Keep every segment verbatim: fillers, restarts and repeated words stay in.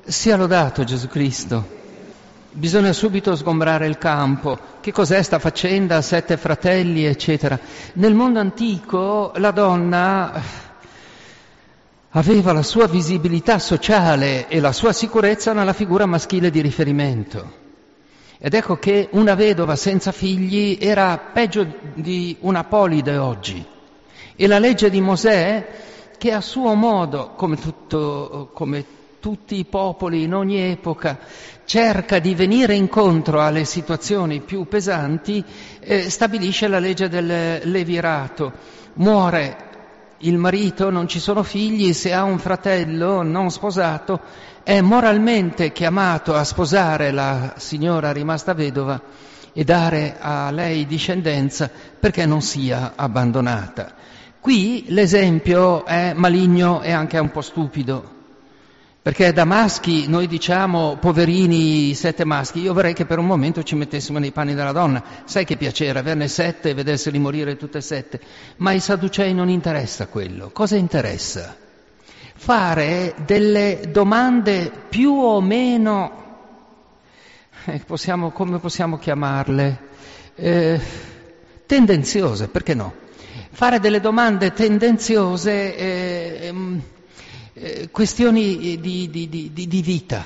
Sia lodato Gesù Cristo. Bisogna subito sgombrare il campo. Che cos'è sta faccenda? Sette fratelli, eccetera. Nel mondo antico la donna aveva la sua visibilità sociale e la sua sicurezza nella figura maschile di riferimento. Ed ecco che una vedova senza figli era peggio di una polide oggi. E la legge di Mosè, che a suo modo, come tutto, come tutti i popoli in ogni epoca, cerca di venire incontro alle situazioni più pesanti, eh, stabilisce la legge del levirato. Muore il marito, non ci sono figli, se ha un fratello non sposato, è moralmente chiamato a sposare la signora rimasta vedova e dare a lei discendenza perché non sia abbandonata. Qui l'esempio è maligno e anche un po' stupido. Perché da maschi noi diciamo poverini sette maschi, io vorrei che per un momento ci mettessimo nei panni della donna. Sai che piacere averne sette e vederseli morire tutte e sette, ma ai Sadducei non interessa quello. Cosa interessa? Fare delle domande più o meno, eh, possiamo, come possiamo chiamarle, eh, tendenziose, perché no? Fare delle domande tendenziose, eh, Eh, questioni di, di, di, di vita.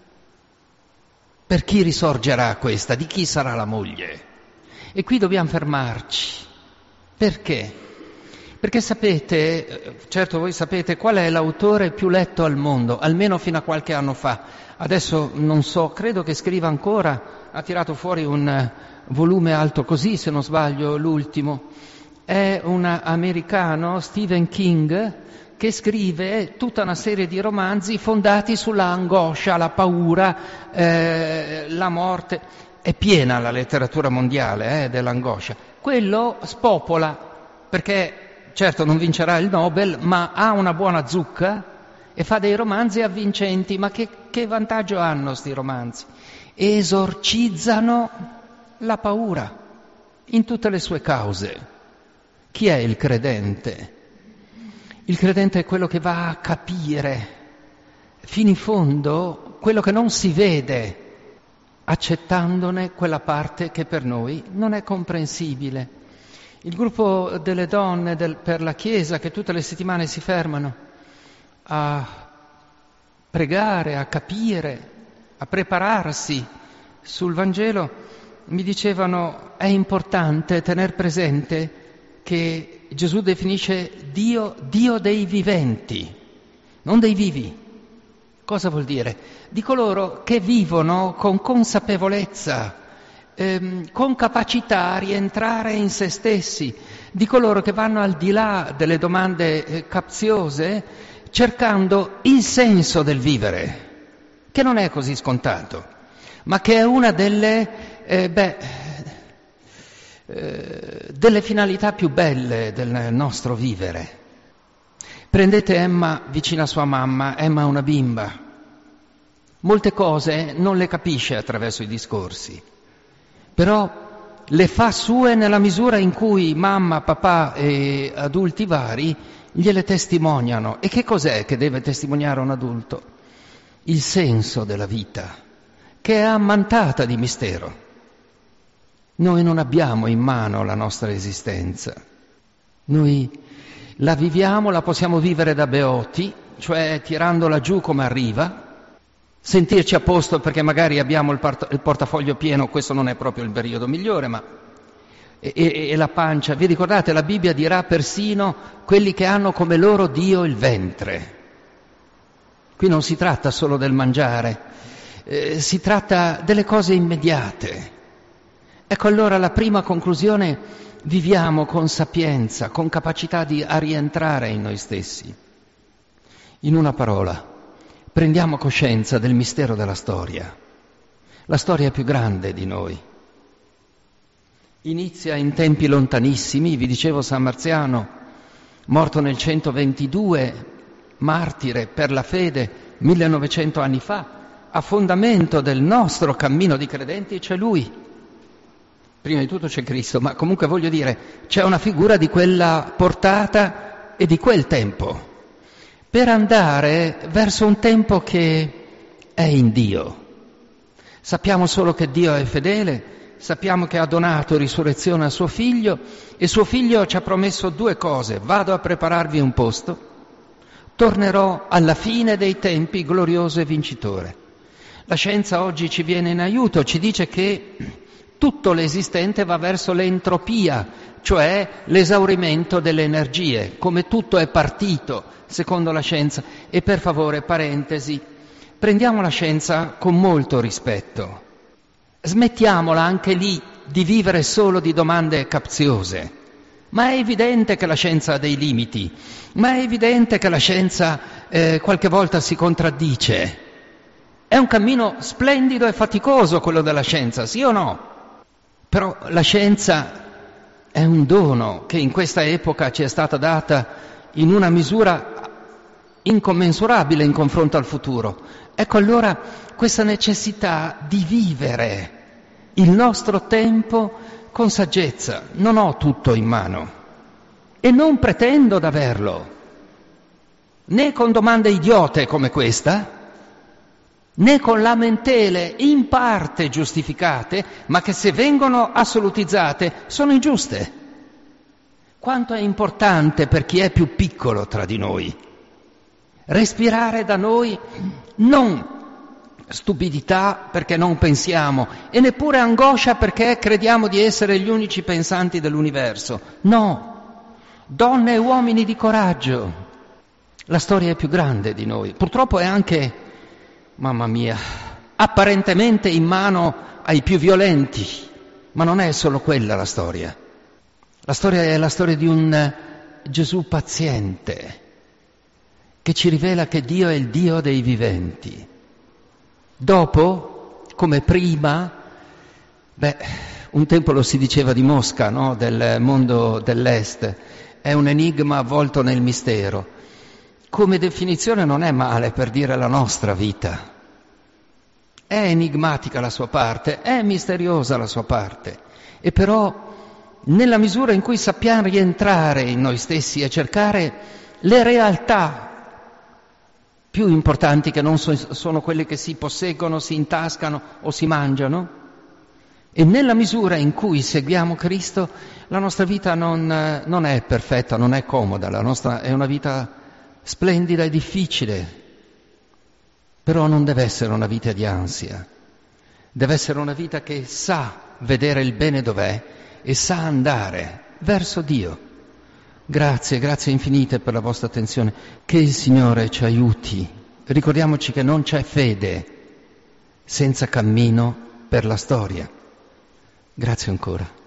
Per chi risorgerà questa? Di chi sarà la moglie? E qui dobbiamo fermarci. Perché? Perché sapete, certo voi sapete qual è l'autore più letto al mondo, almeno fino a qualche anno fa. Adesso non so, credo che scriva ancora, ha tirato fuori un volume alto così, se non sbaglio, l'ultimo. È un americano, Stephen King, che scrive tutta una serie di romanzi fondati sulla angoscia, la paura, eh, la morte. È piena la letteratura mondiale eh, dell'angoscia. Quello spopola, perché certo non vincerà il Nobel, ma ha una buona zucca e fa dei romanzi avvincenti. Ma che, che vantaggio hanno sti romanzi? Esorcizzano la paura in tutte le sue cause. Chi è il credente? Il credente è quello che va a capire fino in fondo quello che non si vede, accettandone quella parte che per noi non è comprensibile. Il gruppo delle donne del, per la Chiesa, che tutte le settimane si fermano a pregare, a capire, a prepararsi sul Vangelo, mi dicevano è importante tener presente che Gesù definisce Dio, Dio dei viventi, non dei vivi. Cosa vuol dire? Di coloro che vivono con consapevolezza, ehm, con capacità a rientrare in se stessi, di coloro che vanno al di là delle domande eh, capziose, cercando il senso del vivere, che non è così scontato, ma che è una delle, eh, beh, delle finalità più belle del nostro vivere. Prendete Emma vicino a sua mamma, Emma è una bimba. Molte cose non le capisce attraverso i discorsi, però le fa sue nella misura in cui mamma, papà e adulti vari gliele testimoniano. E che cos'è che deve testimoniare un adulto? Il senso della vita, che è ammantata di mistero. Noi non abbiamo in mano la nostra esistenza, noi la viviamo, la possiamo vivere da beoti, cioè tirandola giù come arriva, sentirci a posto perché magari abbiamo il, part- il portafoglio pieno, questo non è proprio il periodo migliore, ma e, e, e la pancia, vi ricordate, la Bibbia dirà persino quelli che hanno come loro Dio il ventre. Qui non si tratta solo del mangiare, eh, si tratta delle cose immediate. Ecco allora la prima conclusione: viviamo con sapienza, con capacità di a rientrare in noi stessi. In una parola, prendiamo coscienza del mistero della storia. La storia è più grande di noi. Inizia in tempi lontanissimi, vi dicevo San Marziano, morto nel centoventidue, martire per la fede millenovecento anni fa, a fondamento del nostro cammino di credenti c'è lui. Prima di tutto c'è Cristo, ma comunque voglio dire, c'è una figura di quella portata e di quel tempo, per andare verso un tempo che è in Dio. Sappiamo solo che Dio è fedele, sappiamo che ha donato risurrezione a suo Figlio e suo Figlio ci ha promesso due cose: vado a prepararvi un posto, tornerò alla fine dei tempi glorioso e vincitore. La scienza oggi ci viene in aiuto, ci dice che tutto l'esistente va verso l'entropia, cioè l'esaurimento delle energie, come tutto è partito secondo la scienza. E per favore, parentesi, prendiamo la scienza con molto rispetto. Smettiamola anche lì di vivere solo di domande capziose. Ma è evidente che la scienza ha dei limiti, ma è evidente che la scienza eh, qualche volta si contraddice. È un cammino splendido e faticoso quello della scienza, sì o no? Però la scienza è un dono che in questa epoca ci è stata data in una misura incommensurabile in confronto al futuro. Ecco allora questa necessità di vivere il nostro tempo con saggezza. Non ho tutto in mano e non pretendo d'averlo, né con domande idiote come questa, né con lamentele in parte giustificate, ma che se vengono assolutizzate sono ingiuste. Quanto è importante per chi è più piccolo tra di noi respirare da noi non stupidità perché non pensiamo e neppure angoscia perché crediamo di essere gli unici pensanti dell'universo. No, donne e uomini di coraggio. La storia è più grande di noi. Purtroppo è anche, mamma mia, apparentemente in mano ai più violenti, ma non è solo quella la storia. La storia è la storia di un Gesù paziente che ci rivela che Dio è il Dio dei viventi. Dopo, come prima, beh, un tempo lo si diceva di Mosca, no? Del mondo dell'Est, è un enigma avvolto nel mistero. Come definizione non è male per dire la nostra vita. È enigmatica la sua parte, è misteriosa la sua parte, e però nella misura in cui sappiamo rientrare in noi stessi e cercare le realtà più importanti che non so, sono quelle che si posseggono, si intascano o si mangiano, e nella misura in cui seguiamo Cristo la nostra vita non, non è perfetta, non è comoda, la nostra è una vita splendida e difficile, però non deve essere una vita di ansia, deve essere una vita che sa vedere il bene dov'è e sa andare verso Dio. Grazie, grazie infinite per la vostra attenzione. Che il Signore ci aiuti. Ricordiamoci che non c'è fede senza cammino per la storia. Grazie ancora.